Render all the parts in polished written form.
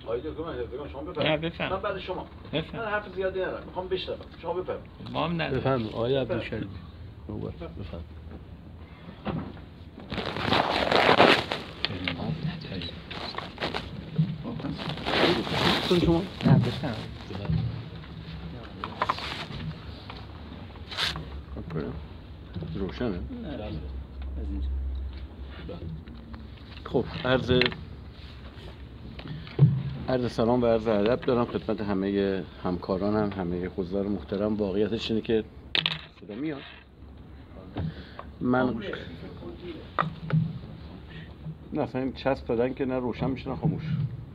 آقای دکتر من شما بفرمایید. من بعد شما. من حرف زیادی ندارم. میخوام بشنوم. شما بفرمایید. ما هم نداریم. بفرمایید آقای عبدالشریف. بفرمایید. شما؟ نه بفرمایید. روشنه؟ نه. خب عرض سلام و عرض ادب دارم خدمت همه همکارانم، همه حضار محترم. واقعیتش اینه که صدا میاد. من نه اصلا این چسب دادن که نه روشن میشه نه خاموش.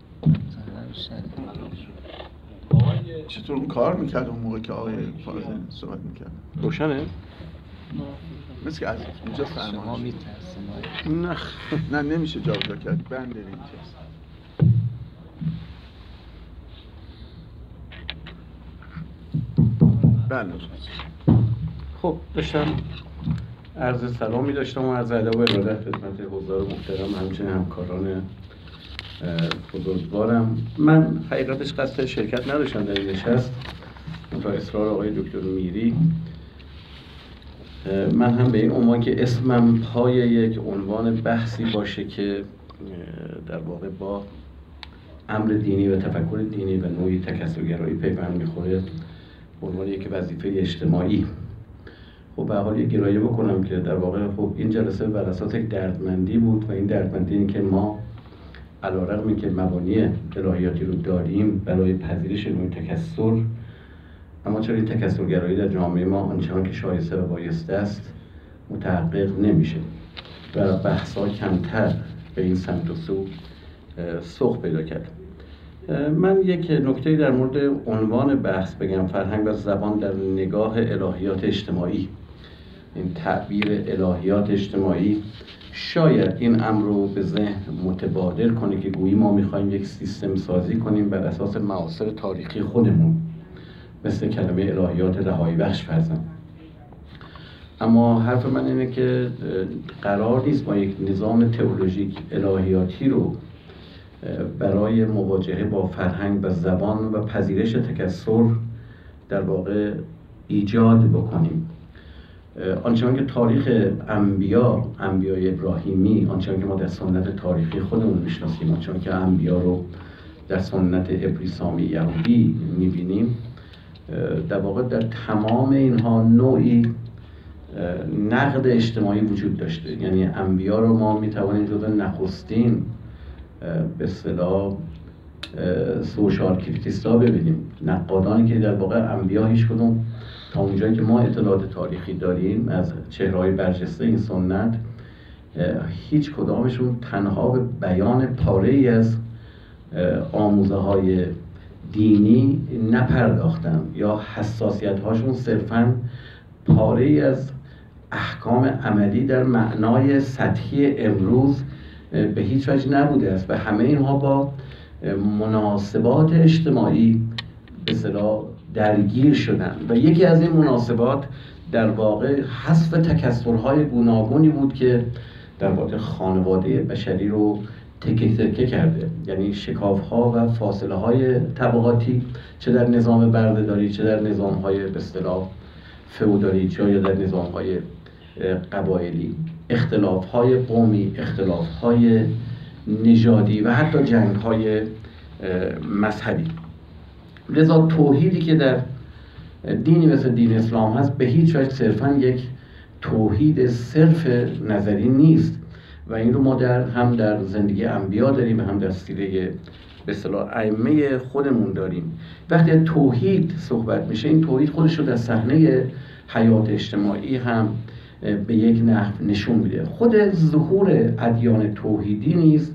چطور کار میکرد اون موقع که آقای فاضل صحبت میکرد؟ روشنه؟ مثل که از اینجا فرمان نه نه نمیشه جابجا کرد. بند اینجاست. بله. خب داشتم عرض سلامی داشتم و عرض ادب و ارادت خدمت حضار محترم، همچنین همکاران بزرگوارم. من حقیقتش قصد شرکت نداشتم در این نشست، تا اصرار آقای دکتر میری. من هم به این عنوان که اسمم پای یک عنوان بحثی باشه که در واقع با امر دینی و تفکر دینی و نوعی تکثرگرایی پیوند میخوره، به عنوان یک وظیفه اجتماعی خب به حال یک گرایه بکنم که در واقع خب این جلسه بر اساس یک دردمندی بود و این دردمندی این که ما علیرغم اینکه مبانی الهیاتی رو داریم برای پذیرش نوع تکثر، اما چرا این تکثرگرایی در جامعه ما آنچنان که شایسته و بایسته است متحقق نمیشه و بحث‌ها کمتر به این سمت و سو سوق پیدا کرد. من یک نکته در مورد عنوان بحث بگم، فرهنگ و زبان در نگاه الهیات اجتماعی. این تعبیر الهیات اجتماعی شاید این امر رو به ذهن متبادر کنه که گویی ما میخوایم یک سیستم سازی کنیم بر اساس معاصر تاریخی خودمون، مثل کلمه الهیات رهایی بخش فرضاً. اما حرف من اینه که قرار نیست ما یک نظام تئولوژیک الهیاتی رو برای مواجهه با فرهنگ و زبان و پذیرش تکثر در واقع ایجاد بکنیم. آنچنان که تاریخ انبیای ابراهیمی، آنچنان که ما در سنت تاریخی خودمون میشناسیم، آنچنان که انبیا رو در سنت ابریسامی یهودی میبینیم، در واقع در تمام اینها نوعی نقد اجتماعی وجود داشته. یعنی انبیا رو ما میتوانیم جزو نخستین به اصطلاح سوشال کریتیستا ببینیم، نقادانی که در واقع انبیا هیچ کدوم تا اونجایی که ما اطلاعات تاریخی داریم از چهره‌های برجسته این سنت، هیچ کدامشون تنها به بیان پاره‌ای از آموزه‌های دینی نپرداختن یا حساسیت‌هاشون صرفاً پاره‌ای از احکام عملی در معنای سطحی امروز به هیچ وجه نبوده است و همه اینها با مناسبات اجتماعی به اصطلاح درگیر شدن و یکی از این مناسبات در واقع حذف تکثرهای گوناگونی بود که در واقع خانواده بشری رو تکه تکه کرده. یعنی شکاف‌ها و فاصله‌های طبقاتی، چه در نظام بردهداری، چه در نظام‌های به اصطلاح فئودالی، چه یا در نظام‌های قبایلی، اختلاف‌های قومی، اختلاف‌های نژادی و حتی جنگ‌های مذهبی. لذا توحیدی که در دینی مثل دین اسلام هست به هیچ وجه صرفاً یک توحید صرف نظری نیست و این رو ما هم در زندگی انبیا داریم و هم در سیره به اصطلاح ائمه خودمون داریم. وقتی توحید صحبت میشه، این توحید خودش رو در صحنه حیات اجتماعی هم به یک نحو نشون میده. خود ظهور ادیان توحیدی نیست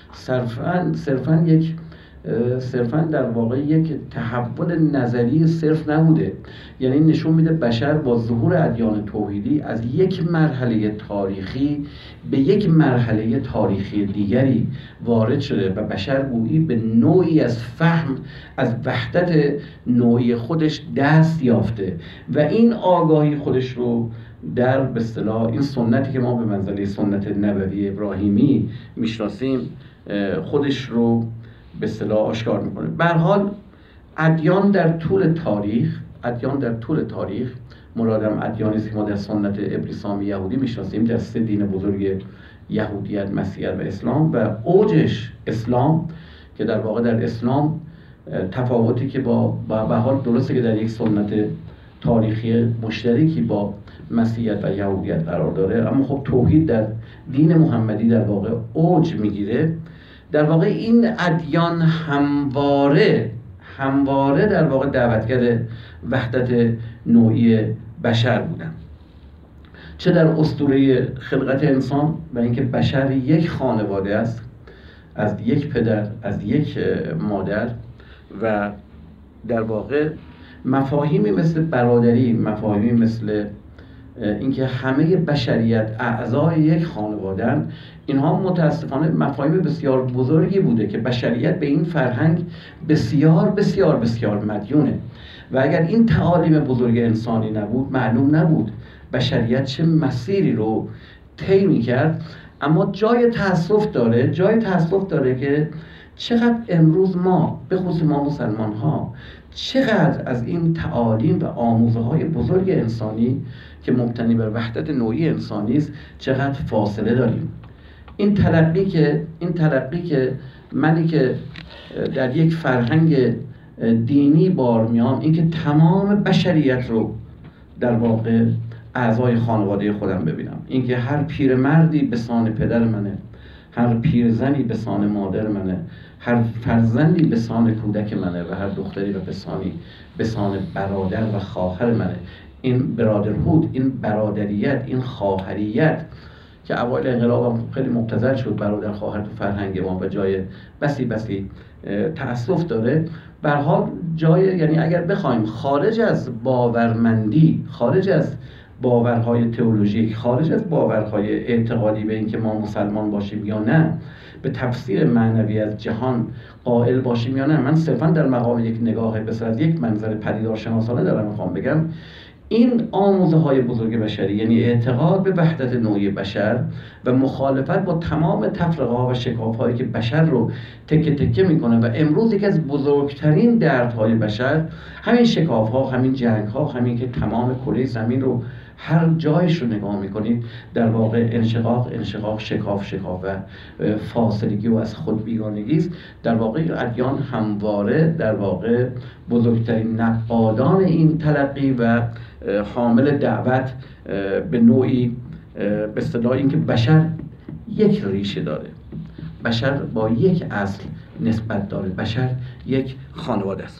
صرفاً در واقع یک تحول نظری صرف نبوده. یعنی نشون میده بشر با ظهور ادیان توحیدی از یک مرحله تاریخی به یک مرحله تاریخی دیگری وارد شده و بشر گویی به نوعی از فهم از وحدت نوعی خودش دست یافته و این آگاهی خودش رو در به اصطلاح این سنتی که ما به منزله سنت نبوی ابراهیمی میشناسیم خودش رو به اصطلاح آشکار میکنه. به هر حال ادیان در طول تاریخ مرادم ادیانی است که ما در سنت ابریسامی یهودی میشناسیم، در 3 دین بزرگ یهودیت، مسیحیت و اسلام، و اوجش اسلام که در واقع در اسلام تفاوتی که به حال درسته که در یک سنت تاریخی مشترکی با مسیحیت و یهودیت قرار داره، اما خب توحید در دین محمدی در واقع اوج میگیره. در واقع این ادیان همواره در واقع دعوتگر وحدت نوعی بشر بودن، چه در اسطوره خلقت انسان و اینکه بشر یک خانواده است، از یک پدر، از یک مادر، و در واقع مفاهیمی مثل برادری، مفاهیمی مثل اینکه همه بشریت اعضای یک خانواده‌اند، اینها متاسفانه مفاهیم بسیار بزرگی بوده که بشریت به این فرهنگ بسیار بسیار بسیار مدیونه، و اگر این تعالیم بزرگ انسانی نبود، معلوم نبود بشریت چه مسیری رو طی می‌کرد. اما جای تأسف داره که چقدر امروز ما، به خصوص ما مسلمان ها، چقدر از این تعالیم و آموزه های بزرگ انسانی که مبتنی بر وحدت نوعی انسانی است چقدر فاصله داریم. این تلقی که منی که در یک فرهنگ دینی بار میام، این که تمام بشریت رو در واقع اعضای خانواده خودم ببینم، این که هر پیرمردی به سان پدر منه، هر پیرزنی به سان مادر منه، هر فرزندی به سان کودک منه و هر دختری به سان برادر و خواهر منه. این برادرهود، این برادریت، این خواهریت که اوایل انقلاب هم خیلی مبتذل شد برادر خواهر تو فرهنگ ما و جای بسی تأسف داره. به هر حال جای، یعنی اگر بخوایم خارج از باورمندی، خارج از باورهای تئولوژیک، خارج از باورهای اعتقادی به اینکه ما مسلمان باشیم یا نه، به تفسیر معنوی از جهان قائل باشیم یا نه، من صرفا در مقام یک نگاه بس از یک منظر پدیدارشناسانه دارم میخوام بگم این آموزه های بزرگ بشری، یعنی اعتقاد به وحدت نوعی بشر و مخالفت با تمام تفرقه ها و شکاف هایی که بشر رو تکه تکه میکنه، و امروز یکی از بزرگترین دردهای بشر همین شکاف ها، همین جنگ ها، همین که تمام کره زمین رو هر جایش رو نگاه میکنید در واقع انشقاق، شکاف و فاصلگی و از خود بیگانگی است. در واقع ادیان همواره در واقع بزرگترین نقادان این تلقی و حامل دعوت به نوعی، به اصطلاح اینکه بشر یک ریشه داره، بشر با یک اصل نسبت داره، بشر یک خانواده است.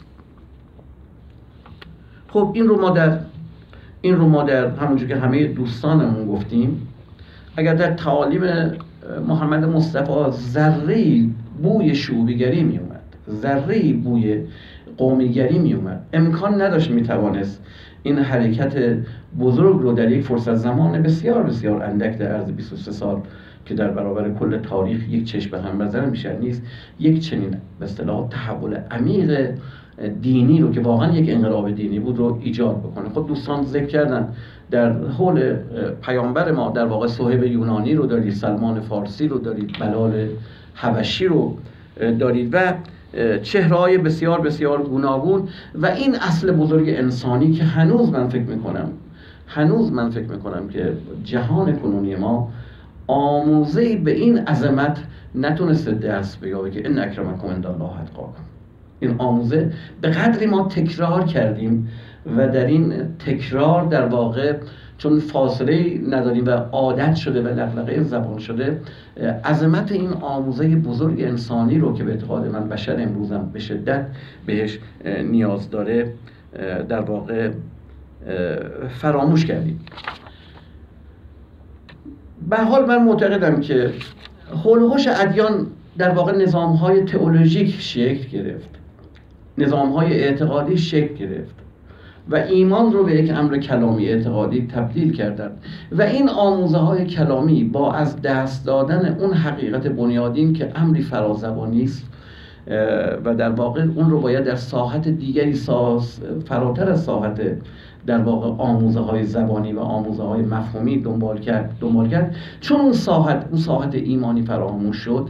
خب این رو ما در همونجور که همه دوستانمون گفتیم، اگر در تعالیم محمد مصطفی ذره‌ای بوی شعوبیگری می اومد، ذره‌ای بوی قومیگری می اومد، امکان نداشت میتوانست این حرکت بزرگ رو در یک فرصت زمان بسیار بسیار اندک در عرض 23 سال که در برابر کل تاریخ یک چشم به هم بزنه میشه نیست، یک چنین به اصطلاح تحول عمیق دینی رو که واقعا یک انقلاب دینی بود رو ایجاد بکنه. خب دوستان ذکر کردن در حول پیامبر ما در واقع صهیب یونانی رو دارید، سلمان فارسی رو دارید، بلال حبشی رو دارید و چهره‌های بسیار بسیار گوناگون، و این اصل بزرگ انسانی که هنوز من فکر میکنم که جهان کنونی ما آموزه‌ای به این عظمت نتونسته دست بیابه که ان اکرمکم عندالله اتقاکم. این آموزه به قدری ما تکرار کردیم و در این تکرار در واقع چون فاصله نداریم و عادت شده و لغلغه زبان شده، عظمت این آموزه بزرگ انسانی رو که به اعتقاد من بشر امروزم به شدت بهش نیاز داره در واقع فراموش کردیم. به حال من معتقدم که حول و حوش ادیان در واقع نظام‌های تئولوژیک شکل گرفت، نظام‌های اعتقادی شکل گرفت و ایمان رو به یک امر کلامی اعتقادی تبدیل کردن، و این آموزه‌های کلامی با از دست دادن اون حقیقت بنیادین که امری فرازبانی است و در واقع اون رو باید در ساحت دیگری فراتر از ساحت در واقع آموزه‌های زبانی و آموزه‌های مفهومی دنبال کرد، چون اون ساحت ایمانی فراموش شد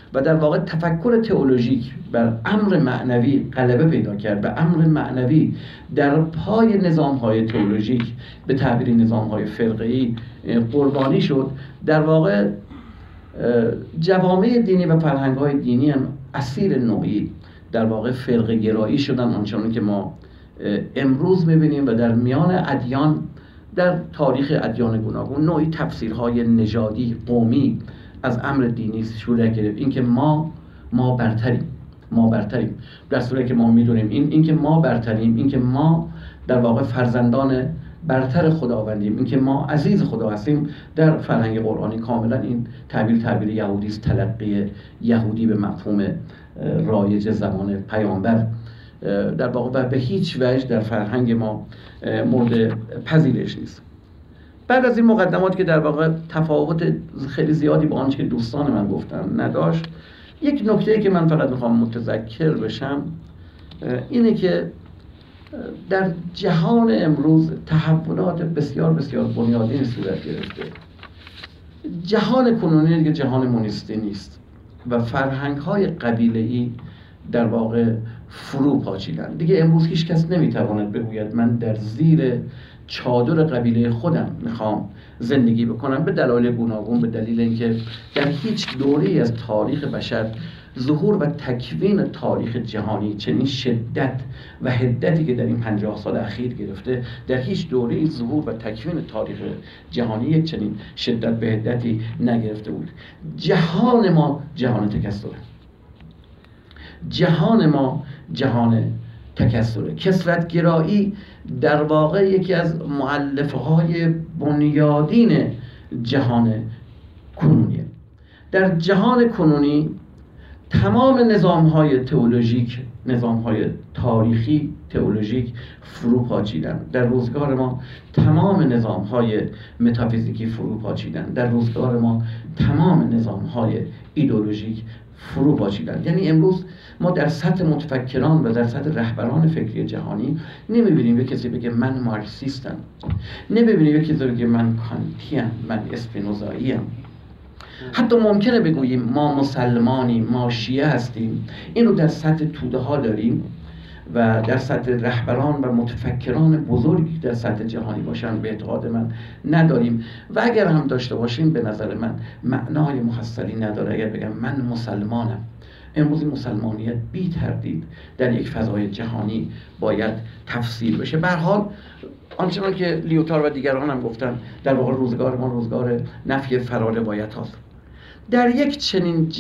و در واقع تفکر تئولوژیک بر امر معنوی غلبه پیدا کرد و امر معنوی در پای نظام‌های تئولوژیک به تعبیر نظام‌های فرقه‌ای قربانی شد، در واقع جوامع دینی و فرهنگ‌های دینی هم اسیر نوعی در واقع فرقه گرایی شدن، آنچنان که ما امروز می‌بینیم و در میان ادیان، در تاریخ ادیان گوناگون نوعی تفسیرهای نژادی قومی از امر دینی صورت گرفت. اینکه ما برتریم، در صورتی که ما می‌دونیم اینکه ما برتریم، اینکه ما در واقع فرزندان برتر خداوندیم، اینکه ما عزیز خدا هستیم، در فرهنگ قرآنی کاملا این تعبیر یهودی است، تلقی یهودی به مفهوم رایج زمان پیامبر در واقع و به هیچ وجه در فرهنگ ما مورد پذیرش نیست. بعد از این مقدمات که در واقع تفاوت خیلی زیادی با آنچه که دوستان من گفتن نداشت، یک نکته‌ای که من فقط میخوام متذکر بشم اینه که در جهان امروز تحولات بسیار بسیار بنیادین صورت گرفته. جهان کنونی دیگه جهان مونیستی نیست و فرهنگ‌های قبیله‌ای در واقع فرو پاچیدن. دیگه امروز هیچ کس نمیتواند بگوید من در زیر چادر قبیله خودم میخوام زندگی بکنم، به دلایل گوناگون، به دلیل اینکه در هیچ دوره‌ای از تاریخ بشر ظهور و تکوین تاریخ جهانی چنین شدت و حدتی که در این 50 سال اخیر گرفته، در هیچ دوره‌ای ظهور و تکوین تاریخ جهانی یک چنین شدت به حدتی نگرفته بود. جهان ما جهان تکثره. جهان ما جهان تکثره. کثرت‌گرایی در واقع یکی از مؤلفه‌های بنیادین جهان کنونیه. در جهان کنونی تمام نظام‌های تئولوژیک، نظام‌های تاریخی تئولوژیک فرو پاچیدن. در روزگار ما تمام نظام‌های متافیزیکی فرو پاچیدن. در روزگار ما تمام نظام‌های ایدئولوژیک فرو پاچیدن. یعنی امروز ما در سطح متفکران و در سطح رهبران فکری جهانی نمی‌بینیم یک کسی بگه من مارکسیستم، نمی‌بینیم یک کسی بگه من کانتیم، من اسپینوزاییم. حتی ممکنه بگوییم ما مسلمانیم، ما شیعه هستیم. این رو در سطح توده ها داریم و در سطح رهبران و متفکران بزرگی در سطح جهانی باشن به اعتقاد من نداریم و اگر هم داشته باشیم به نظر من معنای محصلی نداره اگر بگم من مسلمانم. امروز مسلمانیت بی تردید در یک فضای جهانی باید تفسیر بشه. به هر حال آنچنان که لیوتار و دیگران هم گفتن، در واقع روزگار ما روزگار نفی فراروایت هاست. در یک چنین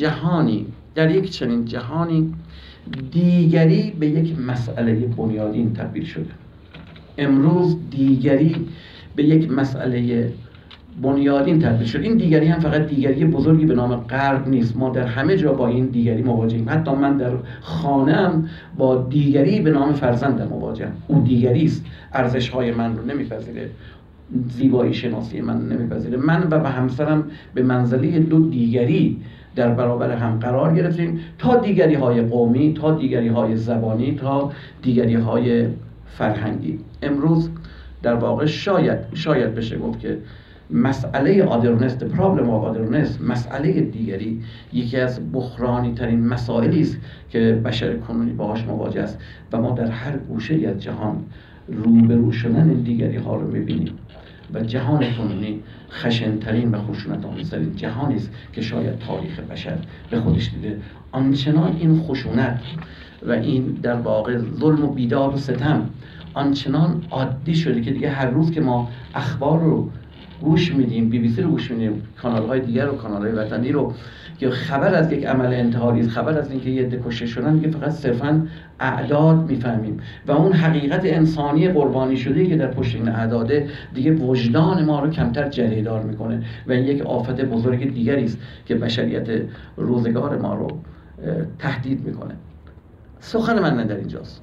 جهانی دیگری به یک مسئله بنیادین تبدیل شده. امروز دیگری به یک مسئله بنیادین تبدیل شد. این دیگری هم فقط دیگری بزرگی به نام غرب نیست. ما در همه جا با این دیگری مواجهیم. حتی من در خانه‌ام با دیگری به نام فرزندم مواجهم. او دیگری است. ارزش‌های من رو نمی‌پذیره، زیبایی شناسی من نمی‌پذیره. من و همسرم به منزله دو دیگری در برابر هم قرار گرفتیم، تا دیگری‌های قومی، تا دیگری‌های زبانی، تا دیگری‌های فرهنگی. امروز در واقع شاید بشه گفت که مسئله آدرنس، the problem of آدرنس، مسئله دیگری، یکی از بحرانی ترین مسائلی است که بشر کنونی باهاش مواجه است و ما در هر گوشه‌ای از جهان روبرو شدن این دیگری ها رو می‌بینیم و جهان کنونی خشن‌ترین و خشونت‌آمیزترین جهانی است که شاید تاریخ بشر به خودش دیده. آنچنان این خشونت و این در واقع ظلم و بیداد و ستم آنچنان عادی شده که دیگه هر روز که ما اخبار رو گوش میدیم، BBC رو گوش میدیم، کانال‌های دیگر رو، کانال‌های وطنی رو، که خبر از یک عمل انتحاری، خبر از اینکه یه عده کشته شدن، دیگه فقط صرفاً اعداد میفهمیم و اون حقیقت انسانی قربانی شده که در پشت این اعداده دیگه وجدان ما رو کمتر جریدار میکنه و این یک آفت بزرگ دیگری است که بشریت روزگار ما رو تهدید میکنه. سخن من در اینجاست.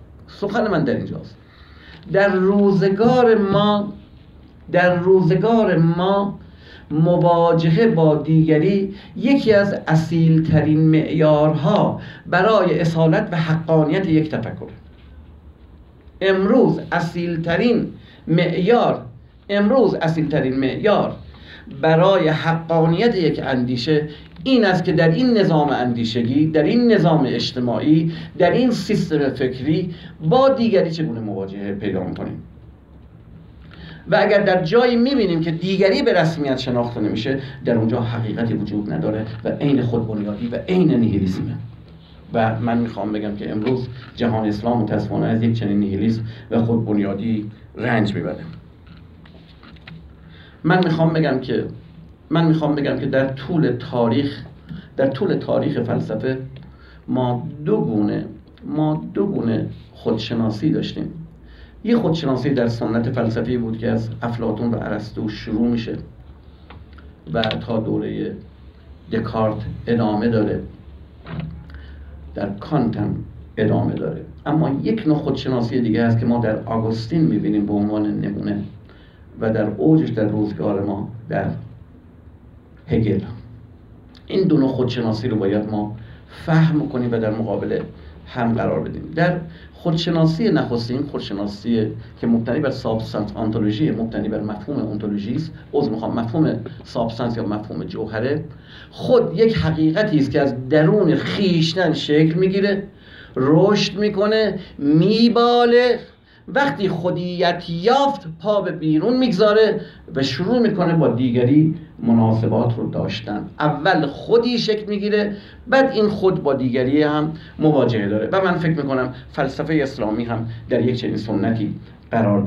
در روزگار ما مواجهه با دیگری یکی از اصیل‌ترین معیارها برای اصالت و حقانیت یک تفکر. امروز اصیل‌ترین معیار برای حقانیت یک اندیشه این است که در این نظام اندیشگی، در این نظام اجتماعی، در این سیستم فکری با دیگری چگونه مواجهه پیدا می‌کنیم. و اگر در جایی می‌بینیم که دیگری به رسمیت شناخته نمیشه، در اونجا حقیقتی وجود نداره و عین خودبنیادی و عین نیهیلیسمه. و من میخوام بگم که امروز جهان اسلام متاسفانه از یک چنین نیهیلیسم و خودبنیادی رنج میبره. من میخوام بگم که در طول تاریخ فلسفه ما دو گونه خودشناسی داشتیم. یه خودشناسی در سنت فلسفی بود که از افلاطون و ارسطو شروع میشه و تا دوره دکارت ادامه داره، در کانت هم ادامه داره. اما یک نوع خودشناسی دیگه هست که ما در آگوستین میبینیم به عنوان نمونه و در اوجش در روزگار ما در هگل. این دو نوع خودشناسی رو باید ما فهم کنیم و در مقابل هم قرار بدیم. در خودشناسی نخستین، خودشناسی که مبتنی بر سابستانس آنتولوژی، مبتنی بر مفهوم اونتولوژی است، مفهوم سابستانس یا مفهوم جوهره، خود یک حقیقتی است که از درون خویشتن شکل میگیره، رشد میکنه، میباله، وقتی خودیت یافت پا به بیرون میگذاره و شروع میکنه با دیگری مناسبات رو داشتن. اول خودی شکل میگیره، بعد این خود با دیگری هم مواجهه داره. و من فکر میکنم فلسفه اسلامی هم در یک چنین سنتی قرار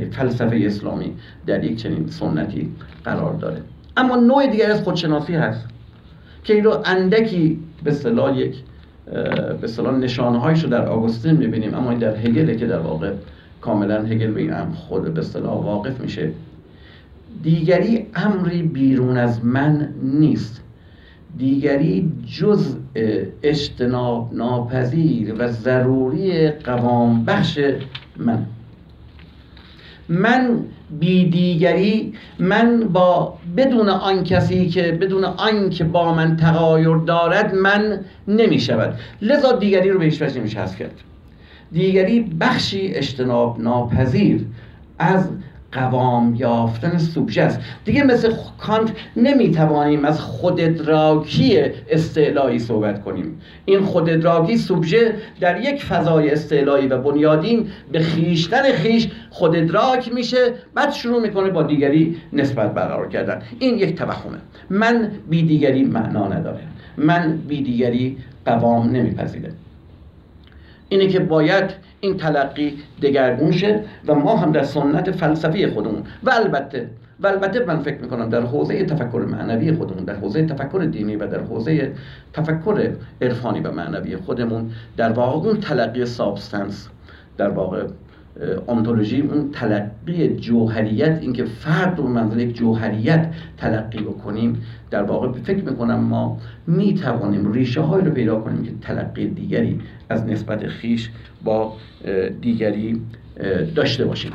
داره. اما نوع دیگر از خودشناسی هست که این رو اندکی به اصطلاح نشانه‌هایش رو در آگوستین میبینیم، اما این در هگل که در واقع کاملا هگل به این امر خود به اصطلاح واقف میشه. دیگری امری بیرون از من نیست، دیگری جزء اجتناب ناپذیر و ضروری قوام بخش من بی دیگری، من بدون آن کسی که بدون آن که با من تغایر دارد من نمی شود. لذا دیگری رو به هیچ وجه نمیشه حذف کرد. دیگری بخشی اجتناب ناپذیر از قوام یافتن سوبژه است. دیگه مثل کانت نمیتوانیم از خودادراکی استعلایی صحبت کنیم. این خودادراکی سوبژه در یک فضای استعلایی و بنیادین به خیشتن خیش خودادراک میشه، بعد شروع میکنه با دیگری نسبت برقرار کردن. این یک توهمه. من بی دیگری معنا نداره، من بی دیگری قوام نمیپذیره. اینه که باید این تلقی دگرگون شه و ما هم در سنت فلسفی خودمون و البته من فکر میکنم در حوزه تفکر معنوی خودمون، در حوزه تفکر دینی و در حوزه تفکر عرفانی و معنوی خودمون، در واقع اون تلقی سابستنس، در واقع اونتولوژی، اون تلقی جوهریت، اینکه فرد رو منزل یک جوهریت تلقی بکنیم، در واقع فکر میکنم ما میتوانیم ریشه های رو پیدا کنیم که تلقی دیگری از نسبت خیش با دیگری داشته باشیم.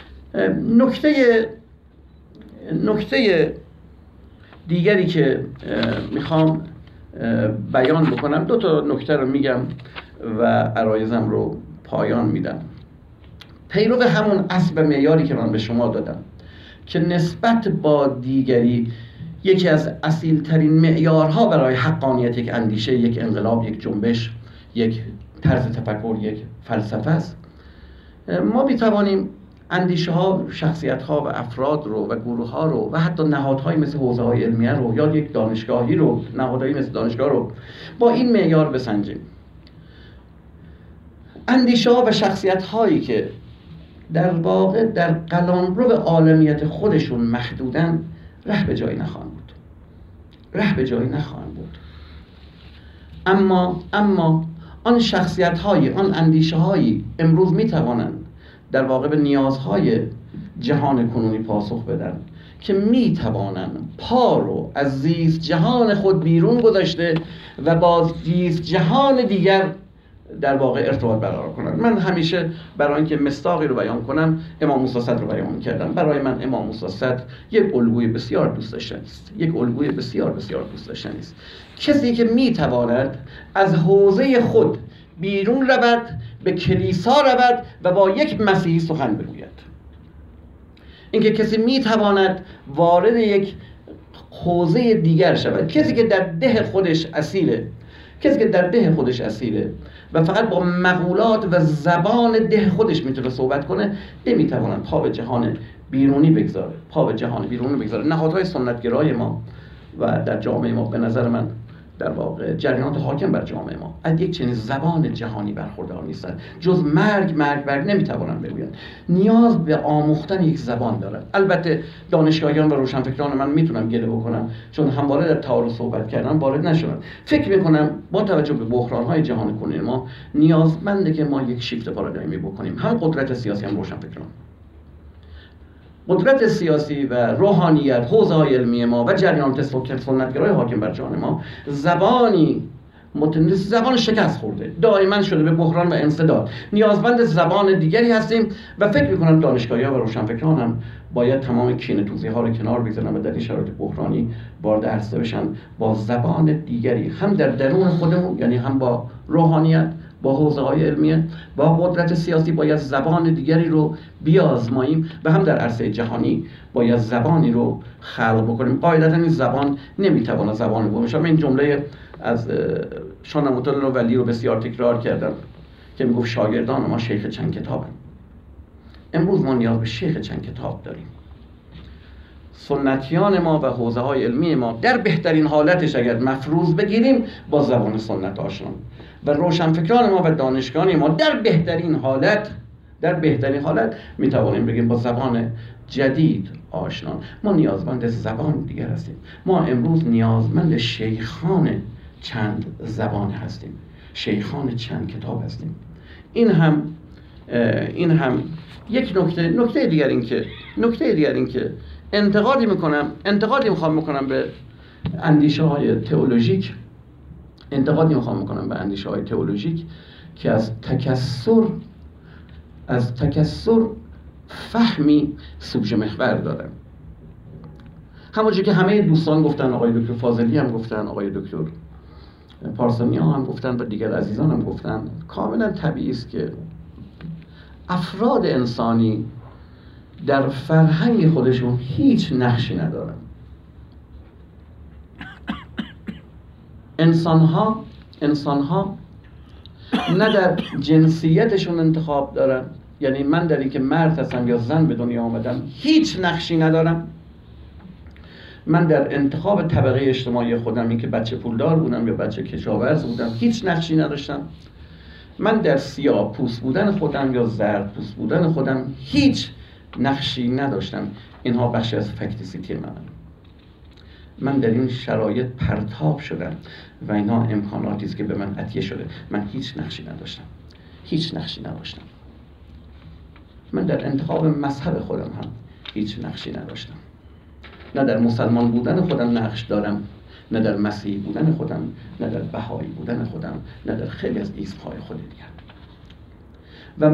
نکته دیگری که میخوام بیان بکنم، دو تا نکته رو میگم و عرایزم رو پایان میدم. پیرو همون اصل و معیاری که من به شما دادم که نسبت با دیگری یکی از اصیل‌ترین معیارها برای حقانیت یک اندیشه، یک انقلاب، یک جنبش، یک طرز تفکر، یک فلسفه است. ما میتوانیم اندیشه ها، شخصیت ها و افراد رو و گروه ها رو و حتی نهادهای مثل حوزه های علمیه رو یا یک دانشگاهی رو، نهادهایی مثل دانشگاه رو با این معیار بسنجیم. اندیشه ها و شخصیت هایی که در واقع در قلمرو عالمیت خودشون محدودن ره به جایی نخواهند بود. اما آن شخصیت های، آن اندیشه هایی امروز می توانند در واقع به نیازهای جهان کنونی پاسخ بدن که می توانند پا رو از زیست جهان خود بیرون گذاشته و با زیست جهان دیگر در واقع ارتباط برقرار کنند. من همیشه برای اینکه مصداقی رو بیان کنم امام موسی صدر رو بیان کردم. برای من امام موسی صدر یک الگوی بسیار دوست داشتنی است. کسی که میتواند از حوزه خود بیرون رود، به کلیسا رود و با یک مسیحی سخن بگوید. اینکه کسی میتواند وارد یک حوزه دیگر شود. کسی که در ده خودش اسیره و فقط با مقولات و زبان ده خودش میتونه صحبت کنه، نمیتواند پا به جهان بیرونی بگذاره. نهادهای سنتگرای ما و در جامعه ما به نظر من در واقع جریانات حاکم بر جامعه ما از یک چنین زبان جهانی برخوردار نیستند. جز مرگ نمیتوانند بگویند. نیاز به آموختن یک زبان دارند. البته دانشگاهیان و روشنفکران من میتونم گله بکنم چون همواره در تعارض صحبت کردن وارد نشدن. فکر میکنم با توجه به بحران‌های جهان کنونی ما نیازمنده که ما یک شیفت پارادایمی بکنیم. هم قدرت سیاسی هم روشنفکران. قدرت سیاسی و روحانیت، حوزه‌های علمی ما و جریانات سنتگرای حاکم بر جهان ما زبان شکست خورده، دائما شده به بحران و انسداد. نیازمند زبان دیگری هستیم و فکر می‌کنم دانشگاهی‌ها و روشنفکران هم باید تمام کینه‌توزی‌ها رو کنار بگذارن و در این شرایط بحرانی وارد عرصه بشن با زبان دیگری، هم در درون خودمون، یعنی هم با روحانیت، با حوزه‌های علمیه، با قدرت سیاسی باید زبان دیگری رو بیازماییم و هم در عرصه جهانی باید زبانی رو خلق بکنیم. قاعدتاً این زبان نمیتواند زبان باشه. من این جمله از شاه نعمت‌الله ولی رو بسیار تکرار کردم که میگفت شاگردان ما شیخ چند کتابن. امروز ما نیاز به شیخ چند کتاب داریم. سنتیان ما و حوزه‌های علمی ما در بهترین حالتش اگر مفروض بگیریم با زبان سنت آشنا و روشنفکران ما و دانشگاهان ما در بهترین حالت میتوانیم بگیم با زبان جدید آشنا. ما نیازمند زبان دیگر هستیم. ما امروز نیازمند شیخان چند زبان هستیم، شیخان چند کتاب هستیم. این هم یک نکته دیگر این که انتقادی میخوام بکنم به اندیشه های تئولوژیک، که از تکثر فهمی سوژه محور دارن. همونجور که همه دوستان گفتن، آقای دکتر فاضلی هم گفتن، آقای دکتر پارسانیا هم گفتن و دیگر عزیزان هم گفتن، کاملا طبیعی است که افراد انسانی در فرهنگ خودشون هیچ نقشی ندارن. انسان‌ها نه در جنسیتشون انتخاب دارن، یعنی من در این که مرد هستم یا زن به دنیا آمدم هیچ نقشی ندارم. من در انتخاب طبقه اجتماعی خودم، این که بچه پولدار بودم یا بچه کشاورز بودم، هیچ نقشی نداشتم. من در سیاه پوست بودن خودم یا زرد پوست بودن خودم هیچ نقشی نداشتم. اینها بخشی از فکتیسیتی من در این شرایط پرتاب شدم و اینها امکاناتی است که به من عطیه شده. من هیچ نقشی نداشتم. من در انتخاب مذهب خودم هم هیچ نقشی نداشتم. نه در مسلمان بودن خودم نقش دارم، نه در مسیحی بودن خودم، نه در بهایی بودن خودم، نه در خیلی از ایسم‌های خود دیگر. و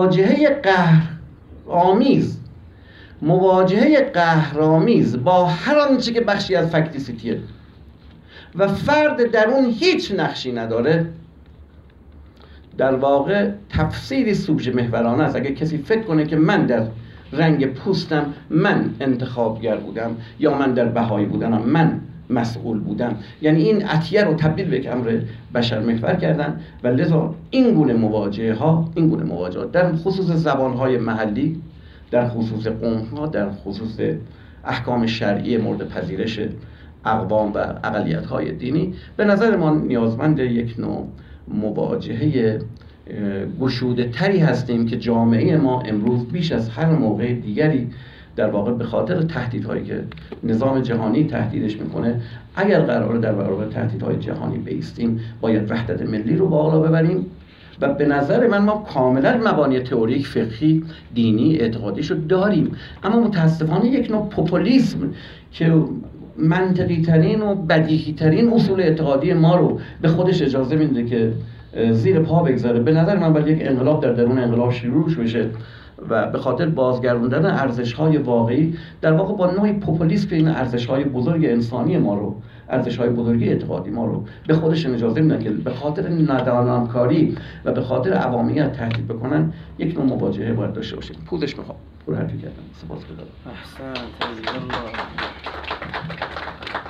مواجهه قهرآمیز با هر آنچه که بخشی از فکتیسیتیه و فرد در اون هیچ نقشی نداره، در واقع تفسیری سوژه محورانه است. اگر کسی فکر کنه که من در رنگ پوستم من انتخابگر بودم یا من در بهایی بودنم من مسئول بودم، یعنی این عطیه رو تبدیل به امر بشر محور کردن و لذا این گونه مواجهات در خصوص زبانهای محلی، در خصوص قوم‌ها، در خصوص احکام شرعی مورد پذیرش اقوام و اقلیت‌های دینی، به نظر ما نیازمند یک نوع مواجهه گشوده تری هستیم که جامعه ما امروز بیش از هر موقع دیگری در واقع به خاطر تهدیدهایی که نظام جهانی تهدیدش میکنه، اگر قراره در برابر تهدیدهای جهانی بایستیم، باید وحدت ملی رو بالا ببریم و به نظر من ما کاملا مبانی تئوریک، فقهی، دینی، اعتقادیش رو داریم، اما متاسفانه یک نوع پوپولیسم که منطقی ترین و بدیهی ترین اصول اعتقادی ما رو به خودش اجازه میده که زیر پا بگذاره. به نظر من باید یک انقلاب در درون انقلاب شروع بشه و به خاطر بازگردوندن ارزش‌های واقعی، در واقع با نوعی پوپولیسم این ارزش‌های بزرگ انسانی ما رو، ارزش‌های بزرگ اعتقادی ما رو به خودشون اجازه میدن که به خاطر نادانکاری و به خاطر عوامیت تهدید بکنن. یک نوع مواجهه باید داشته باشیم. پوزش میخوام. پر حرفی کردم. سپاسگزارم. احسنت.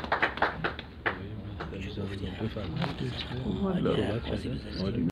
بفرمایید.